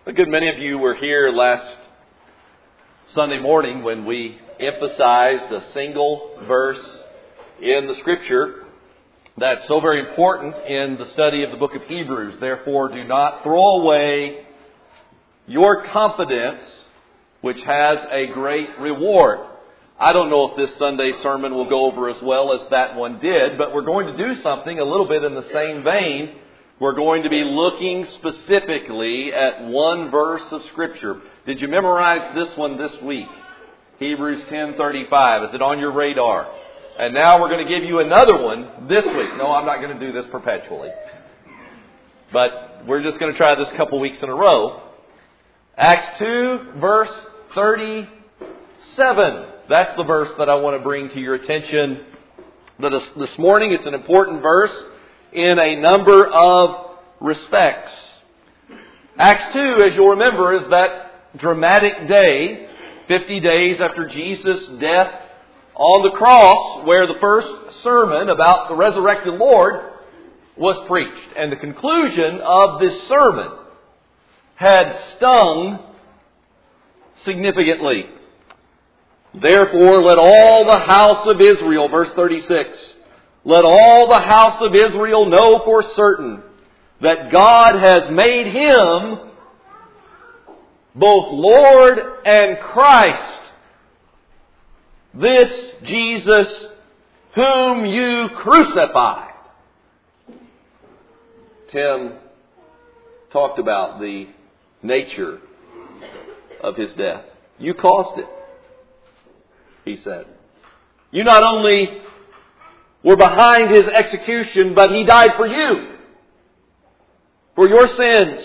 A good many of you were here last Sunday morning when we emphasized a single verse in the Scripture that's so very important in the study of the book of Hebrews. Therefore, do not throw away your confidence, which has a great reward. I don't know if this Sunday sermon will go over as well as that one did, but we're going to do something a little bit in the same vein. We're going to be looking specifically at one verse of Scripture. Did you memorize this one this week? Hebrews 10:35. Is it on your radar? And now we're going to give you another one this week. No, I'm not going to do this perpetually. But we're just going to try this a couple weeks in a row. Acts 2, verse 37. That's the verse that I want to bring to your attention this morning. It's an important verse in a number of respects. Acts 2, as you'll remember, is that dramatic day, 50 days after Jesus' death on the cross, where the first sermon about the resurrected Lord was preached. And the conclusion of this sermon had stung significantly. Therefore, let all the house of Israel, verse 36, let all the house of Israel know for certain that God has made Him both Lord and Christ, this Jesus whom you crucified. Tim talked about the nature of His death. You caused it, he said. You not only were behind His execution, but He died for you, for your sins.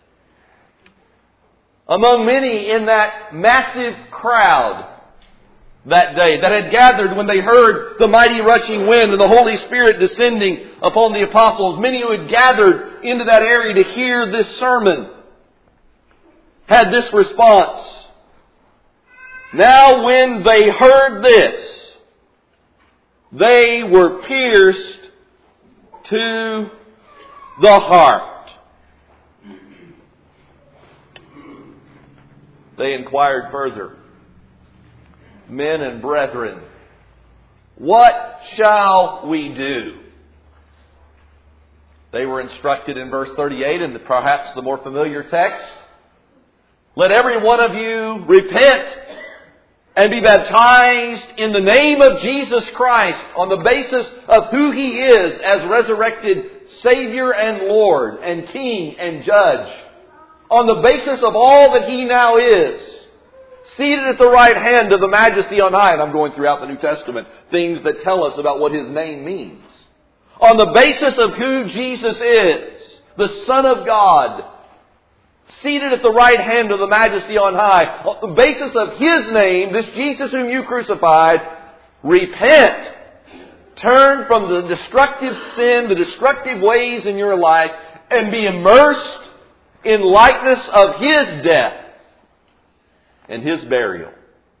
Among many in that massive crowd that day that had gathered when they heard the mighty rushing wind and the Holy Spirit descending upon the apostles, many who had gathered into that area to hear this sermon had this response. Now when they heard this, they were pierced to the heart. They inquired further, men and brethren, what shall we do? They were instructed in verse 38, and perhaps the more familiar text, let every one of you repent and be baptized in the name of Jesus Christ on the basis of who He is as resurrected Savior and Lord and King and Judge. On the basis of all that He now is, seated at the right hand of the Majesty on high. And I'm going throughout the New Testament, things that tell us about what His name means. On the basis of who Jesus is, the Son of God, seated at the right hand of the Majesty on high, on the basis of His name, this Jesus whom you crucified, repent. Turn from the destructive sin, the destructive ways in your life, and be immersed in likeness of His death and His burial,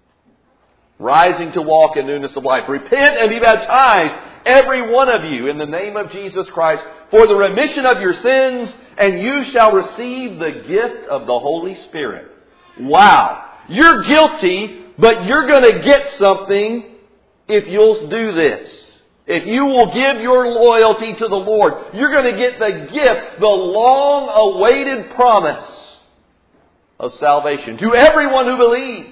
rising to walk in newness of life. Repent and be baptized, every one of you, in the name of Jesus Christ, for the remission of your sins, and you shall receive the gift of the Holy Spirit. Wow! You're guilty, but you're going to get something if you'll do this. If you will give your loyalty to the Lord, you're going to get the gift, the long-awaited promise of salvation to everyone who believes.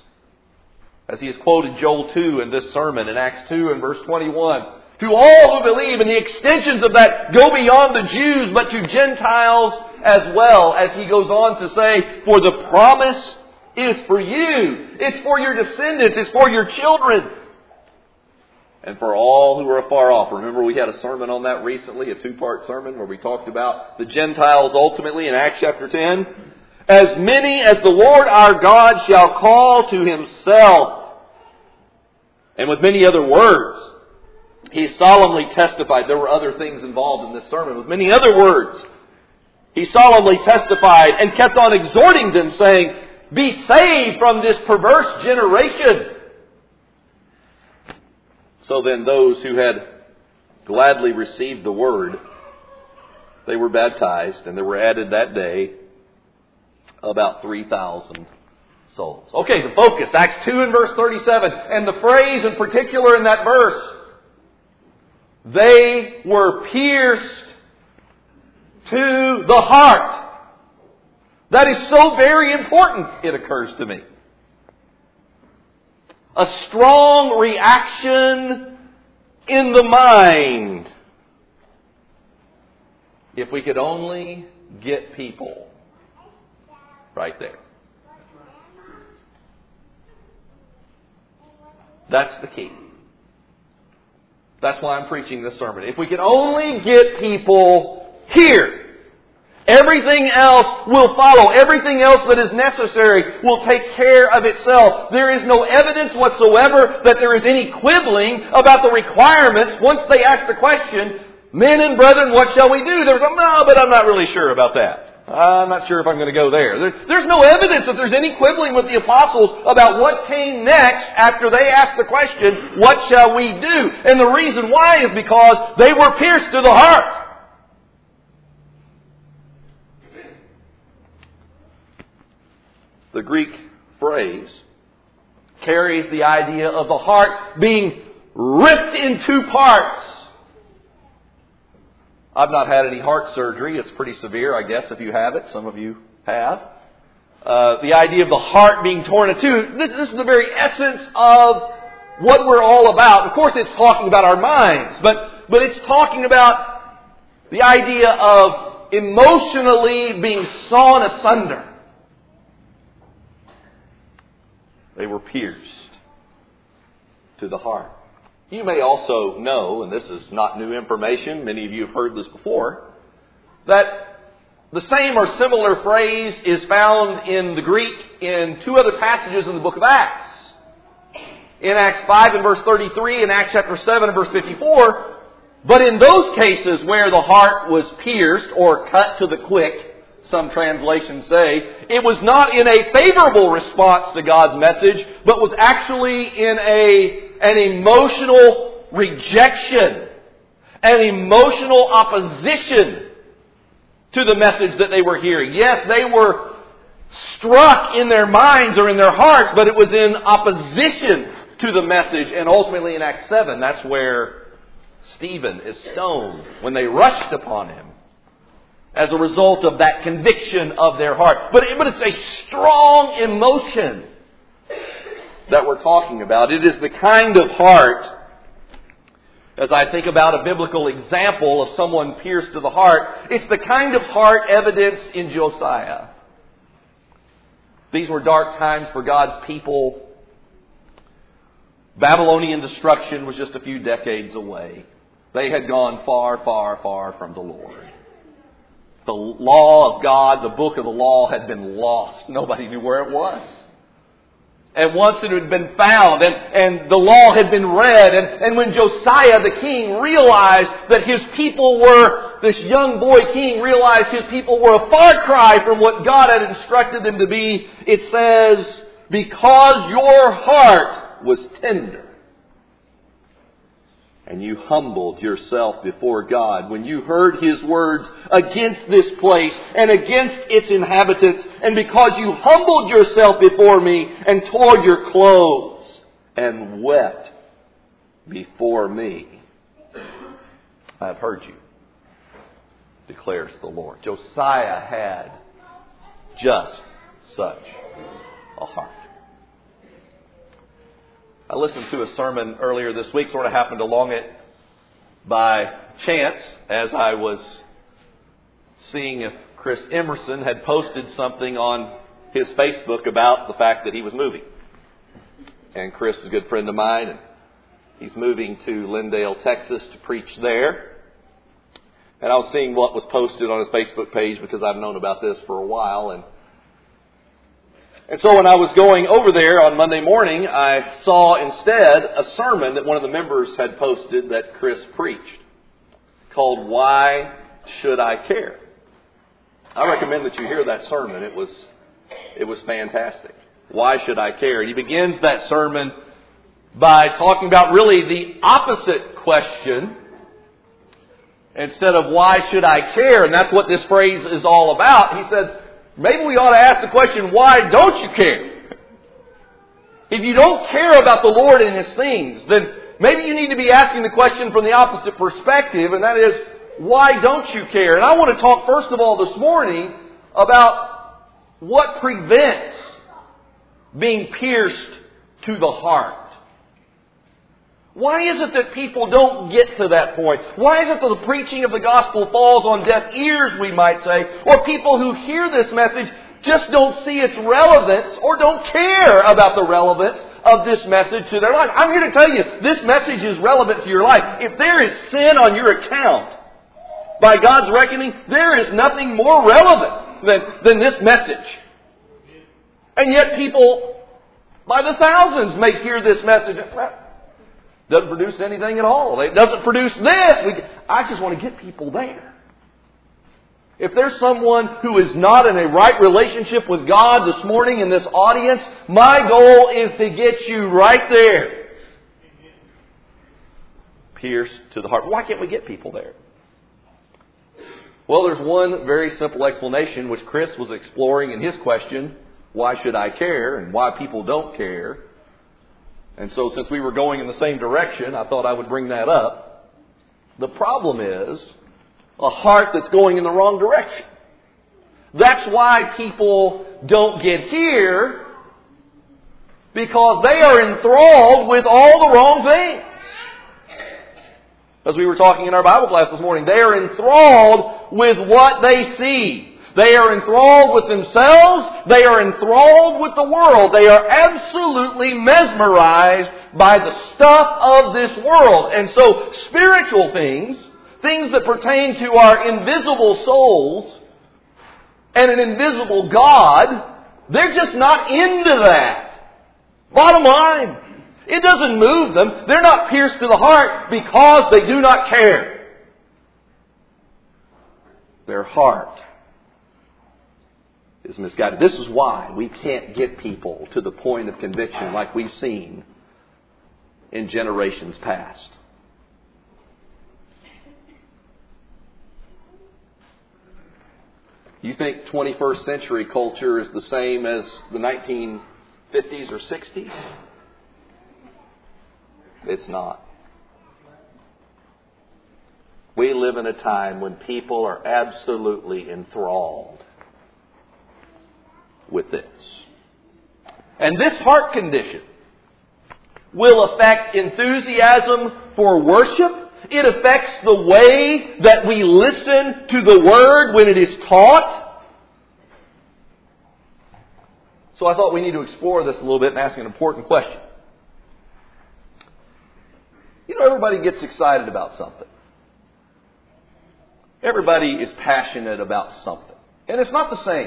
As he has quoted Joel 2 in this sermon in Acts 2 and verse 21. To all who believe, and the extensions of that go beyond the Jews, but to Gentiles as well, as he goes on to say, for the promise is for you. It's for your descendants. It's for your children. And for all who are afar off. Remember, we had a sermon on that recently, a 2-part sermon where we talked about the Gentiles ultimately in Acts chapter 10. As many as the Lord our God shall call to Himself. And with many other words, He solemnly testified. There were other things involved in this sermon. With many other words, He solemnly testified and kept on exhorting them, saying, be saved from this perverse generation. So then those who had gladly received the word, they were baptized, and there were added that day about 3,000 souls. Okay, the focus, Acts 2 and verse 37. And the phrase in particular in that verse, they were pierced to the heart. That is so very important, it occurs to me. A strong reaction in the mind. If we could only get people right there. That's the key. That's why I'm preaching this sermon. If we could only get people here, everything else will follow. Everything else that is necessary will take care of itself. There is no evidence whatsoever that there is any quibbling about the requirements once they ask the question, men and brethren, what shall we do? There's no, but I'm not really sure about that. I'm not sure if I'm going to go there. There's no evidence that there's any quibbling with the apostles about what came next after they asked the question, what shall we do? And the reason why is because they were pierced to the heart. The Greek phrase carries the idea of the heart being ripped in two parts. I've not had any heart surgery. It's pretty severe, I guess, if you have it. Some of you have. The idea of the heart being torn in two. This is the very essence of what we're all about. Of course, it's talking about our minds, but it's talking about the idea of emotionally being sawn asunder. They were pierced to the heart. You may also know, and this is not new information, many of you have heard this before, that the same or similar phrase is found in the Greek in two other passages in the book of Acts. In Acts 5 and verse 33, and Acts chapter 7 and verse 54. But in those cases where the heart was pierced or cut to the quick, some translations say, it was not in a favorable response to God's message, but was actually in an emotional rejection, an emotional opposition to the message that they were hearing. Yes, they were struck in their minds or in their hearts, but it was in opposition to the message. And ultimately in Acts 7, that's where Stephen is stoned when they rushed upon him, as a result of that conviction of their heart. But it's a strong emotion that we're talking about. It is the kind of heart, as I think about a biblical example of someone pierced to the heart, it's the kind of heart evidenced in Josiah. These were dark times for God's people. Babylonian destruction was just a few decades away. They had gone far, far, far from the Lord. The law of God, the book of the law, had been lost. Nobody knew where it was. And once it had been found, and the law had been read, and when Josiah the king realized that his people were, this young boy king realized his people were a far cry from what God had instructed them to be, it says, because your heart was tender, and you humbled yourself before God when you heard His words against this place and against its inhabitants, and because you humbled yourself before me and tore your clothes and wept before me. I have heard you, declares the Lord. Josiah had just such a heart. I listened to a sermon earlier this week, sort of happened along it by chance as I was seeing if Chris Emerson had posted something on his Facebook about the fact that he was moving. And Chris is a good friend of mine, and he's moving to Lindale, Texas to preach there. And I was seeing what was posted on his Facebook page because I've known about this for a while. And so when I was going over there on Monday morning, I saw instead a sermon that one of the members had posted that Chris preached called Why Should I Care? I recommend that you hear that sermon. It was fantastic. Why should I care? And he begins that sermon by talking about really the opposite question. Instead of why should I care? And that's what this phrase is all about. He said, maybe we ought to ask the question, why don't you care? If you don't care about the Lord and His things, then maybe you need to be asking the question from the opposite perspective, and that is, why don't you care? And I want to talk first of all this morning about what prevents being pierced to the heart. Why is it that people don't get to that point? Why is it that the preaching of the gospel falls on deaf ears, we might say, or people who hear this message just don't see its relevance or don't care about the relevance of this message to their life? I'm here to tell you, this message is relevant to your life. If there is sin on your account, by God's reckoning, there is nothing more relevant than this message. And yet people, by the thousands, may hear this message. Doesn't produce anything at all. It doesn't produce this. I just want to get people there. If there's someone who is not in a right relationship with God this morning in this audience, my goal is to get you right there. Pierced to the heart. Why can't we get people there? Well, there's one very simple explanation which Chris was exploring in his question, why should I care, and why people don't care. And so since we were going in the same direction, I thought I would bring that up. The problem is a heart that's going in the wrong direction. That's why people don't get here, because they are enthralled with all the wrong things. As we were talking in our Bible class this morning, they are enthralled with what they see. They are enthralled with themselves. They are enthralled with the world. They are absolutely mesmerized by the stuff of this world. And so spiritual things, things that pertain to our invisible souls and an invisible God, they're just not into that. Bottom line. It doesn't move them. They're not pierced to the heart because they do not care. Their heart is misguided. This is why we can't get people to the point of conviction like we've seen in generations past. You think 21st century culture is the same as the 1950s or 60s? It's not. We live in a time when people are absolutely enthralled with this. And this heart condition will affect enthusiasm for worship. It affects the way that we listen to the Word when it is taught. So I thought we need to explore this a little bit and ask an important question. You know, everybody gets excited about something. Everybody is passionate about something. And it's not the same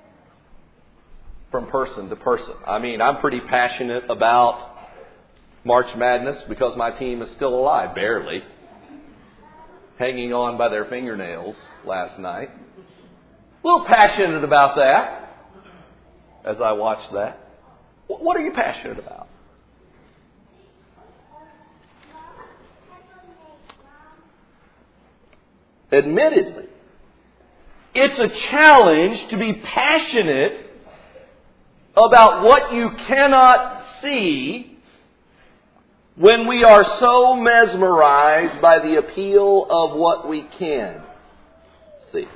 from person to person. I mean, I'm pretty passionate about March Madness because my team is still alive, barely. Hanging on by their fingernails last night. A little passionate about that as I watched that. What are you passionate about? Admittedly, it's a challenge to be passionate about what you cannot see when we are so mesmerized by the appeal of what we can see.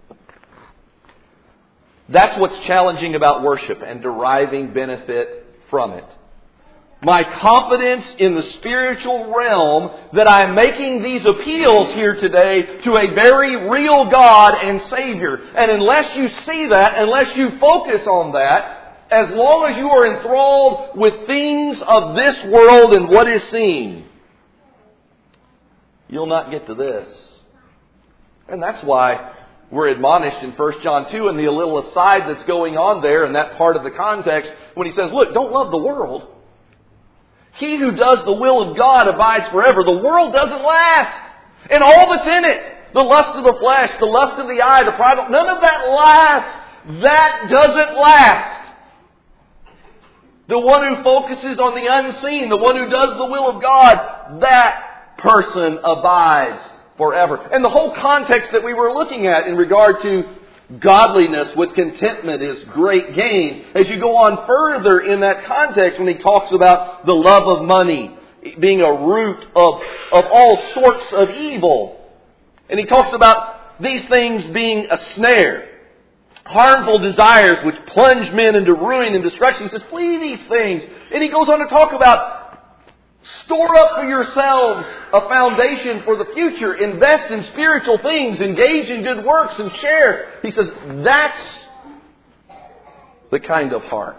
That's what's challenging about worship and deriving benefit from it. My confidence in the spiritual realm that I'm making these appeals here today to a very real God and Savior. And unless you see that, unless you focus on that, as long as you are enthralled with things of this world and what is seen, you'll not get to this. And that's why we're admonished in 1 John 2 and the little aside that's going on there in that part of the context when he says, look, don't love the world. He who does the will of God abides forever. The world doesn't last. And all that's in it, the lust of the flesh, the lust of the eye, the pride of... none of that lasts. That doesn't last. The one who focuses on the unseen, the one who does the will of God, that person abides forever. And the whole context that we were looking at in regard to Godliness with contentment is great gain. As you go on further in that context, when he talks about the love of money being a root of all sorts of evil, and he talks about these things being a snare, harmful desires which plunge men into ruin and destruction. He says, flee these things. And he goes on to talk about store up for yourselves a foundation for the future. Invest in spiritual things. Engage in good works and share. He says, that's the kind of heart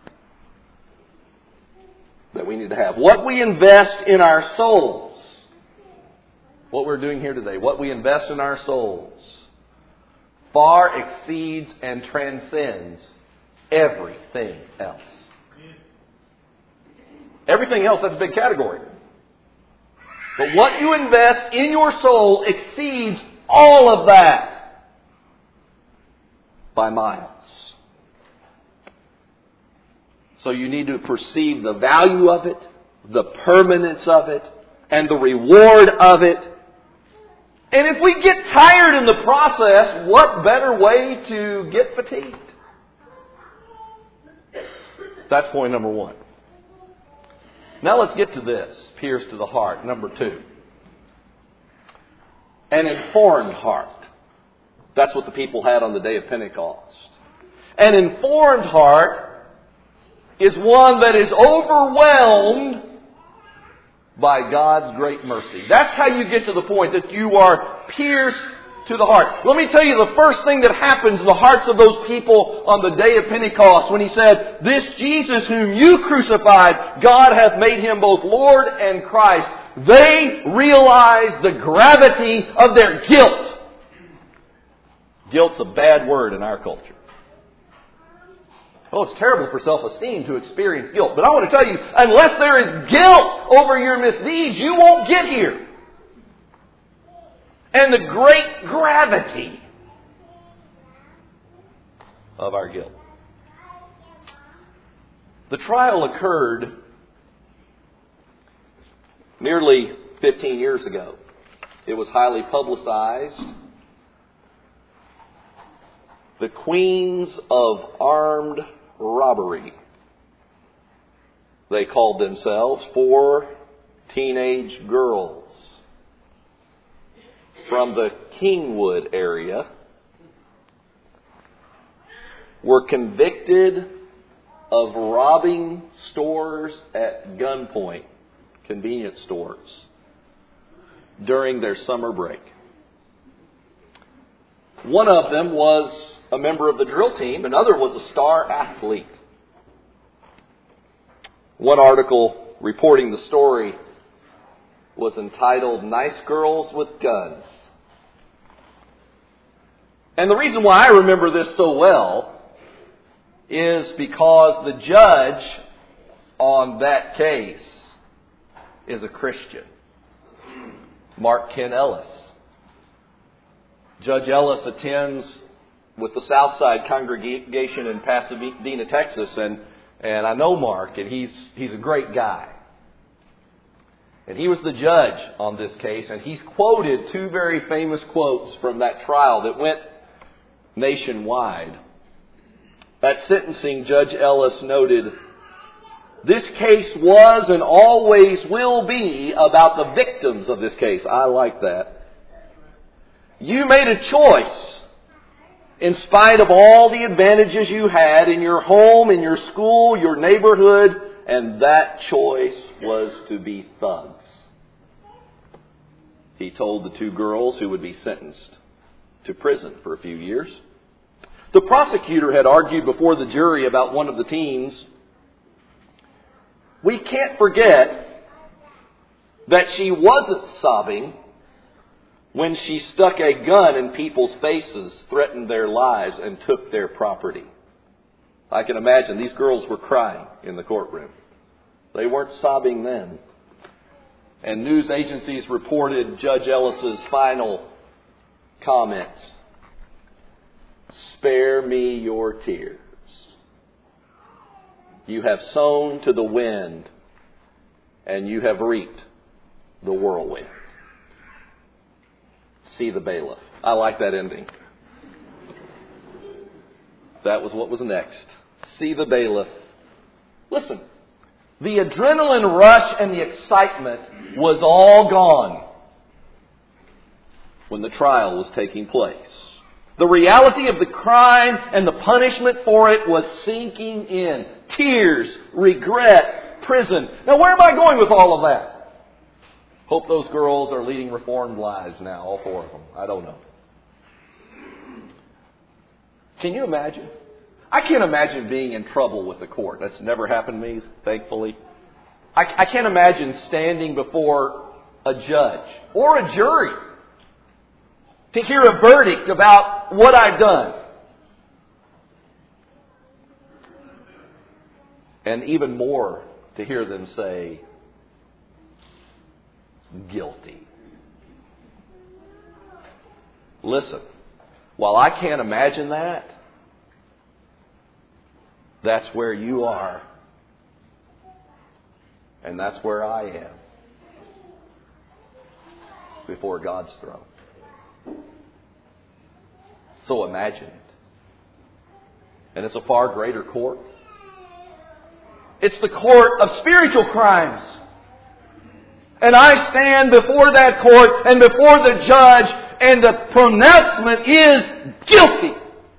that we need to have. What we invest in our souls, what we're doing here today, what we invest in our souls, far exceeds and transcends everything else. Everything else, that's a big category. But what you invest in your soul exceeds all of that by miles. So you need to perceive the value of it, the permanence of it, and the reward of it. And if we get tired in the process, what better way to get fatigued? That's point number one. Now let's get to this, pierce to the heart, number two. An informed heart. That's what the people had on the day of Pentecost. An informed heart is one that is overwhelmed by God's great mercy. That's how you get to the point that you are pierced to the heart. Let me tell you the first thing that happens in the hearts of those people on the day of Pentecost when he said, this Jesus whom you crucified, God hath made him both Lord and Christ. They realized the gravity of their guilt. Guilt's a bad word in our culture. Oh, it's terrible for self-esteem to experience guilt. But I want to tell you, unless there is guilt over your misdeeds, you won't get here. And the great gravity of our guilt. The trial occurred nearly 15 years ago. It was highly publicized. The Queens of Armed Robbery, they called themselves, 4 teenage girls from the Kingwood area were convicted of robbing stores at gunpoint, convenience stores, during their summer break. One of them was a member of the drill team. Another was a star athlete. One article reporting the story was entitled, Nice Girls with Guns. And the reason why I remember this so well is because the judge on that case is a Christian, Mark Ken Ellis. Judge Ellis attends with the Southside congregation in Pasadena, Texas, and I know Mark, and he's a great guy. And he was the judge on this case, and he's quoted 2 very famous quotes from that trial that went nationwide. At sentencing, Judge Ellis noted, this case was and always will be about the victims of this case. I like that. You made a choice in spite of all the advantages you had in your home, in your school, your neighborhood, and that choice was to be thugs. He told the 2 girls who would be sentenced to prison for a few years. The prosecutor had argued before the jury about one of the teens. We can't forget that she wasn't sobbing when she stuck a gun in people's faces, threatened their lives, and took their property. I can imagine these girls were crying in the courtroom. They weren't sobbing then. And news agencies reported Judge Ellis's final comments. Spare me your tears. You have sown to the wind, and you have reaped the whirlwind. See the bailiff. I like that ending. That was what was next. See the bailiff. Listen, the adrenaline rush and the excitement was all gone when the trial was taking place. The reality of the crime and the punishment for it was sinking in. Tears, regret, prison. Now, where am I going with all of that? Hope those girls are leading reformed lives now, all four of them. I don't know. Can you imagine? I can't imagine being in trouble with the court. That's never happened to me, thankfully. I can't imagine standing before a judge or a jury to hear a verdict about what I've done. And even more, to hear them say, guilty. Listen, while I can't imagine that, that's where you are. And that's where I am. Before God's throne. So imagine it. And it's a far greater court. It's the court of spiritual crimes. And I stand before that court and before the judge, and the pronouncement is guilty.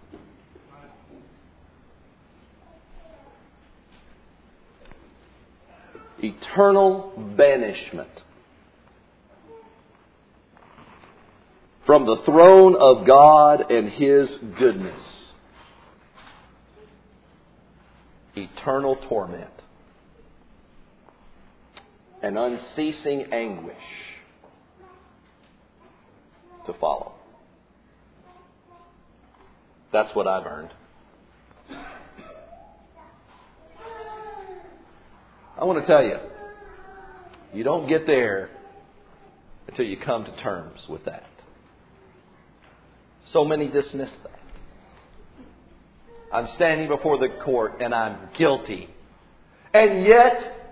Eternal banishment from the throne of God and His goodness. Eternal torment and unceasing anguish to follow. That's what I've earned. I want to tell you, you don't get there until you come to terms with that. So many dismiss that. I'm standing before the court and I'm guilty. And yet,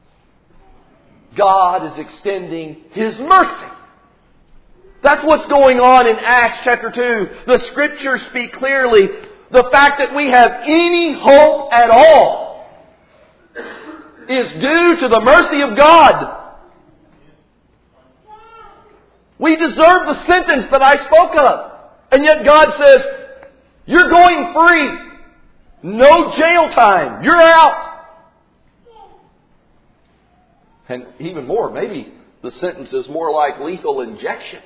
God is extending His mercy. That's what's going on in Acts chapter 2. The Scriptures speak clearly. The fact that we have any hope at all is due to the mercy of God. We deserve the sentence that I spoke of. And yet God says, you're going free. No jail time. You're out. And even more, maybe the sentence is more like lethal injection.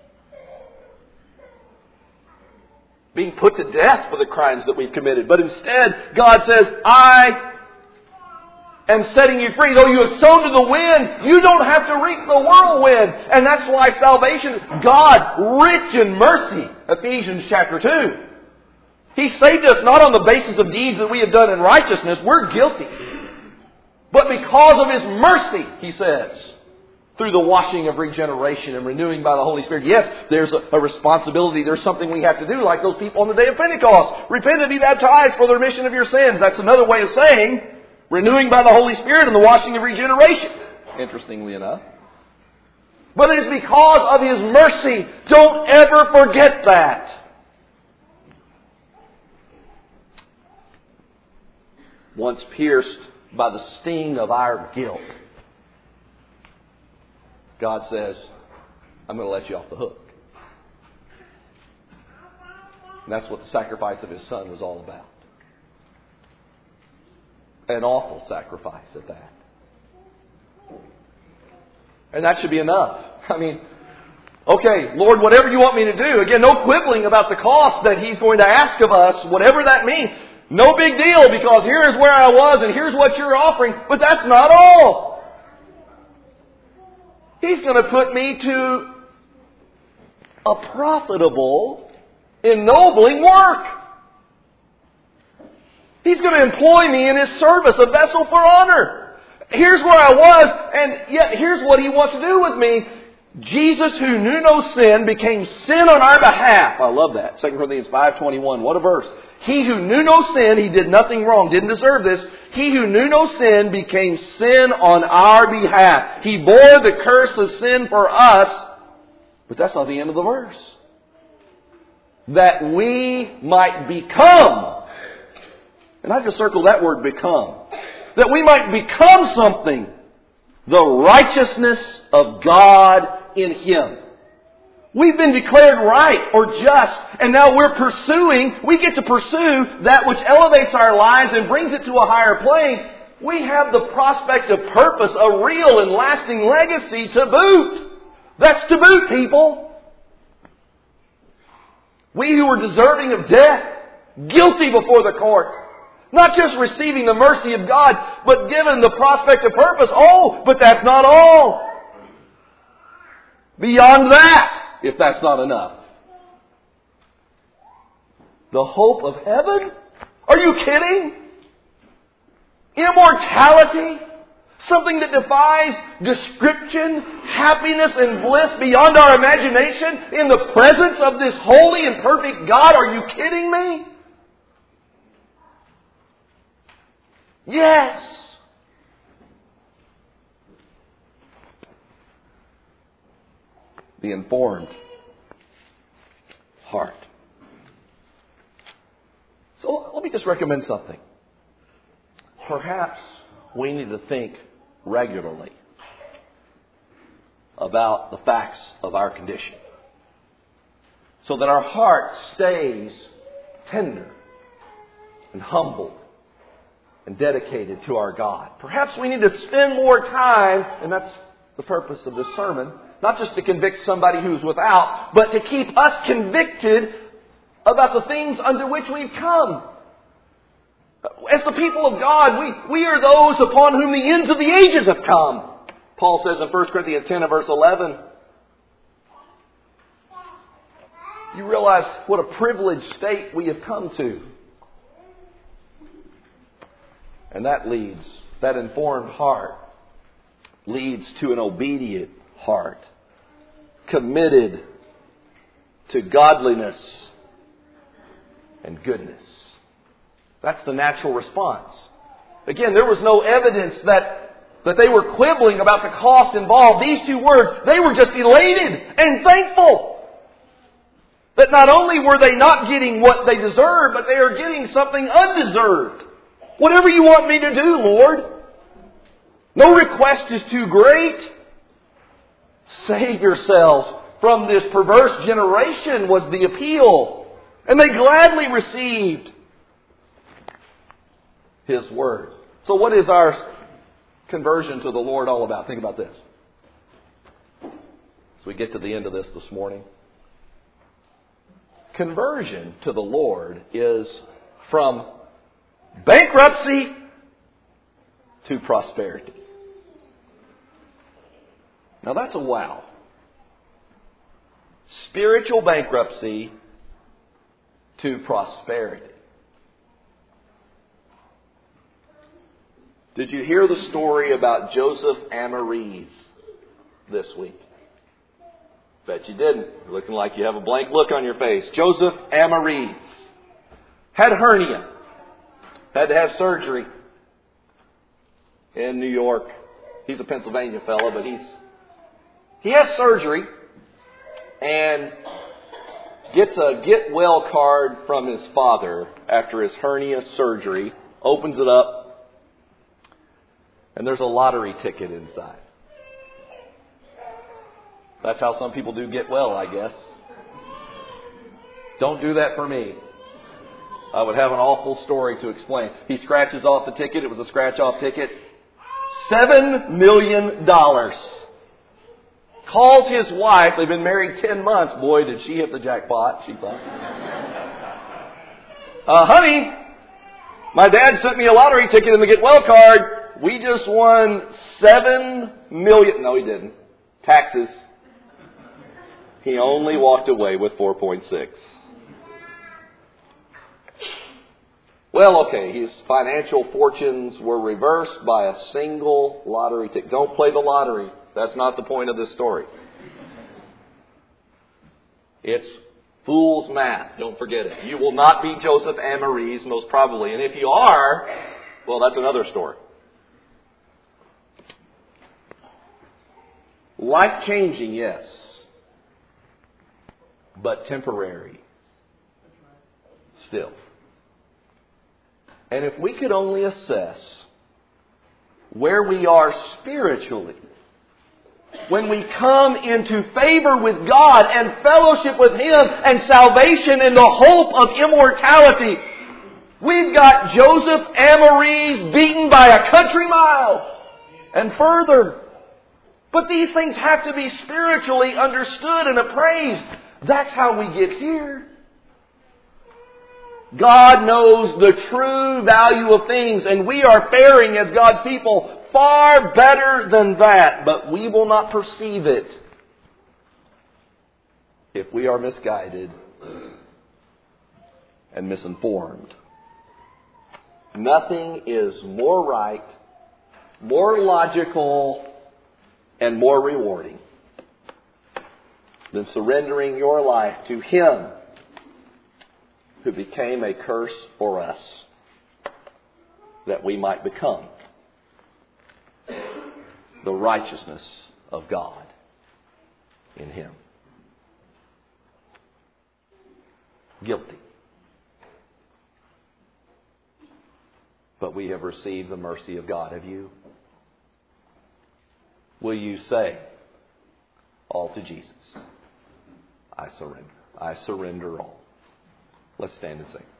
Being put to death for the crimes that we've committed. But instead, God says, I am setting you free. Though you have sown to the wind, you don't have to reap the whirlwind. And that's why salvation, God, rich in mercy. Ephesians chapter 2. He saved us not on the basis of deeds that we have done in righteousness. We're guilty. But because of His mercy, He says, through the washing of regeneration and renewing by the Holy Spirit. Yes, there's a responsibility. There's something we have to do, like those people on the day of Pentecost. Repent and be baptized for the remission of your sins. That's another way of saying renewing by the Holy Spirit and the washing of regeneration. Interestingly enough. But it is because of His mercy. Don't ever forget that. Once pierced by the sting of our guilt, God says, I'm going to let you off the hook. And that's what the sacrifice of His Son was all about. An awful sacrifice at that. And that should be enough. I mean, okay, Lord, whatever you want me to do. Again, no quibbling about the cost that He's going to ask of us, whatever that means. No big deal, because here's where I was and here's what you're offering. But that's not all. He's going to put me to a profitable, ennobling work. He's going to employ me in His service, a vessel for honor. Here's where I was, and yet here's what He wants to do with me. Jesus, who knew no sin, became sin on our behalf. I love that. 2 Corinthians 5:21. What a verse. He who knew no sin, He did nothing wrong, didn't deserve this. He who knew no sin became sin on our behalf. He bore the curse of sin for us. But that's not the end of the verse. That we might become And I just circled that word become. That we might become something. The righteousness of God in Him. We've been declared right or just, and now we get to pursue that which elevates our lives and brings it to a higher plane. We have the prospect of purpose, a real and lasting legacy to boot. That's to boot, people. We who were deserving of death, guilty before the court, not just receiving the mercy of God, but given the prospect of purpose. Oh, but that's not all. Beyond that, if that's not enough. The hope of heaven? Are you kidding? Immortality? Something that defies description, happiness and bliss beyond our imagination in the presence of this holy and perfect God? Are you kidding me? Yes. The informed heart. So let me just recommend something. Perhaps we need to think regularly about the facts of our condition, so that our heart stays tender and humbled and dedicated to our God. Perhaps we need to spend more time, and that's the purpose of this sermon, not just to convict somebody who's without, but to keep us convicted about the things under which we've come. As the people of God, we are those upon whom the ends of the ages have come. Paul says in 1 Corinthians 10 and verse 11, you realize what a privileged state we have come to. And that informed heart leads to an obedient heart, committed to godliness and goodness. That's the natural response. Again, there was no evidence that they were quibbling about the cost involved. These two words, they were just elated and thankful. That not only were they not getting what they deserved, but they are getting something undeserved. Whatever you want me to do, Lord. No request is too great. Save yourselves from this perverse generation was the appeal. And they gladly received His Word. So what is our conversion to the Lord all about? Think about this. As we get to the end of this morning. Conversion to the Lord is from bankruptcy to prosperity. Now that's a wow. Spiritual bankruptcy to prosperity. Did you hear the story about Joseph Amarise this week? Bet you didn't. You're looking like you have a blank look on your face. Joseph Amarise had hernia. Had to have surgery in New York. He's a Pennsylvania fellow, but he has surgery and gets a get well card from his father after his hernia surgery. Opens it up, and there's a lottery ticket inside. That's how some people do get well, I guess. Don't do that for me. I would have an awful story to explain. He scratches off the ticket. It was a scratch-off ticket. $7 million. Calls his wife. They've been married 10 months. Boy, did she hit the jackpot, she thought. Honey, my dad sent me a lottery ticket and the get well card. We just won $7 million. No, he didn't. Taxes. He only walked away with 4.6. Well, okay, his financial fortunes were reversed by a single lottery ticket. Don't play the lottery. That's not the point of this story. It's fool's math. Don't forget it. You will not be Joseph Amarise, most probably. And if you are, well, that's another story. Life-changing, yes. But temporary. Still. And if we could only assess where we are spiritually, when we come into favor with God and fellowship with Him and salvation and the hope of immortality, we've got Joseph Amories beaten by a country mile and further. But these things have to be spiritually understood and appraised. That's how we get here. God knows the true value of things, and we are faring as God's people far better than that, but we will not perceive it if we are misguided and misinformed. Nothing is more right, more logical, and more rewarding than surrendering your life to Him who became a curse for us, that we might become the righteousness of God in Him. Guilty. But we have received the mercy of God. Have you? Will you say, all to Jesus, I surrender. I surrender all. Let's stand and sing.